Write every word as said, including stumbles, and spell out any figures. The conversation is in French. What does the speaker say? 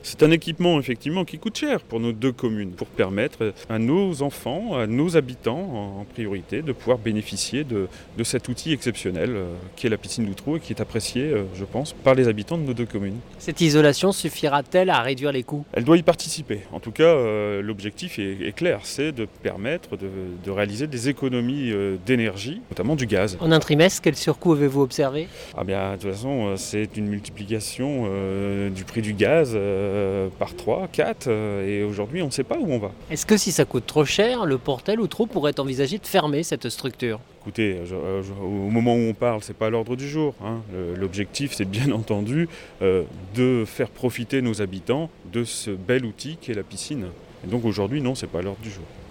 C'est un équipement effectivement qui coûte cher pour nos deux communes, pour permettre à nos enfants, à nos habitants en priorité, de pouvoir bénéficier de, de cet outil exceptionnel euh, qui est la piscine d'Outreau et qui est apprécié, euh, je pense, par les habitants de nos deux communes. Cette isolation suffira-t-elle à réduire les coûts? Elle doit y participer. En tout cas, euh, l'objectif est, est clair, c'est de permettre de, de réaliser des économies euh, d'énergie, notamment du gaz. En un trimestre, quel surcoût avez-vous observé? Ah bien, de toute façon, euh, c'est une multiplication euh, du prix du gaz euh, par trois, quatre, euh, et aujourd'hui, on ne sait pas où on va. Est-ce que si ça coûte trop cher, le Portel Outreau pourrait envisager de fermer cette structure? Écoutez, je- euh, je- au moment où on parle, c'est pas à l'ordre du jour, hein. Le- L'objectif, c'est bien entendu euh, de faire profiter nos habitants de ce bel outil qu'est la piscine. Et donc aujourd'hui, non, c'est pas à l'ordre du jour.